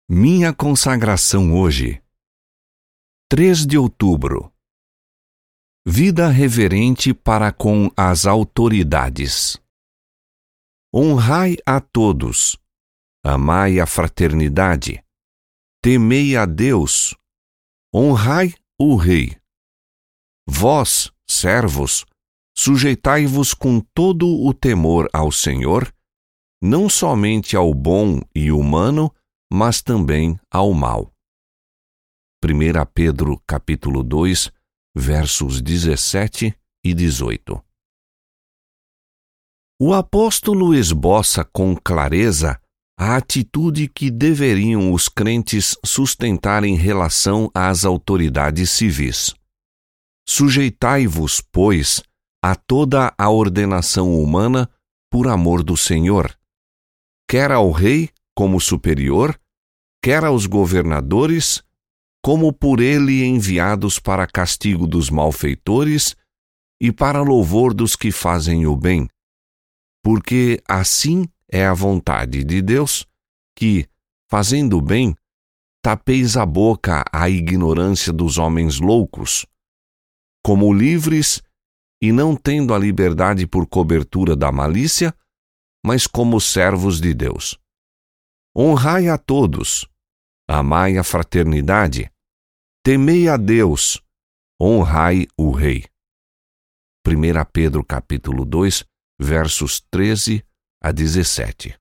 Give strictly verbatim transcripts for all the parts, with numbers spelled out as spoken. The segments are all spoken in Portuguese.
Minha consagração hoje. três de outubro. Vida reverente para com as autoridades. Honrai a todos. Amai a fraternidade. Temei a Deus. Honrai o Rei. Vós, servos, sujeitai-vos com todo o temor ao Senhor, não somente ao bom e humano, mas também ao mal. primeira Pedro capítulo dois, versos dezessete e dezoito. O apóstolo esboça com clareza a atitude que deveriam os crentes sustentar em relação às autoridades civis. Sujeitai-vos, pois, a toda a ordenação humana por amor do Senhor, quer ao rei como superior, quer aos governadores, como por ele enviados para castigo dos malfeitores e para louvor dos que fazem o bem, porque assim é a vontade de Deus, que, fazendo o bem, tapeis a boca à ignorância dos homens loucos, como livres e não tendo a liberdade por cobertura da malícia, mas como servos de Deus. Honrai a todos, amai a fraternidade, temei a Deus, honrai o Rei. primeira Pedro capítulo dois, versos treze a dezessete.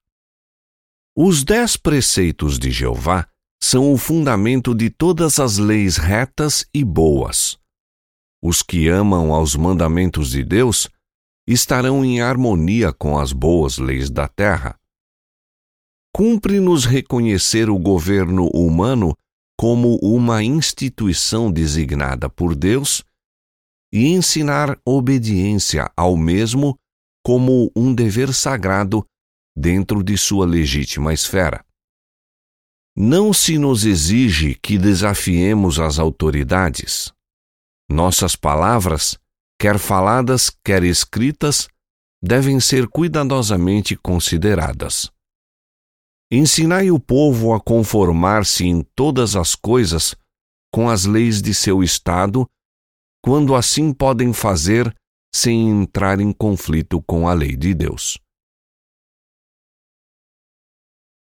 Os dez preceitos de Jeová são o fundamento de todas as leis retas e boas. Os que amam aos mandamentos de Deus estarão em harmonia com as boas leis da terra. Cumpre-nos reconhecer o governo humano como uma instituição designada por Deus e ensinar obediência ao mesmo como um dever sagrado dentro de sua legítima esfera. Não se nos exige que desafiemos as autoridades. Nossas palavras, quer faladas, quer escritas, devem ser cuidadosamente consideradas. Ensinai o povo a conformar-se em todas as coisas com as leis de seu estado, quando assim podem fazer sem entrar em conflito com a lei de Deus.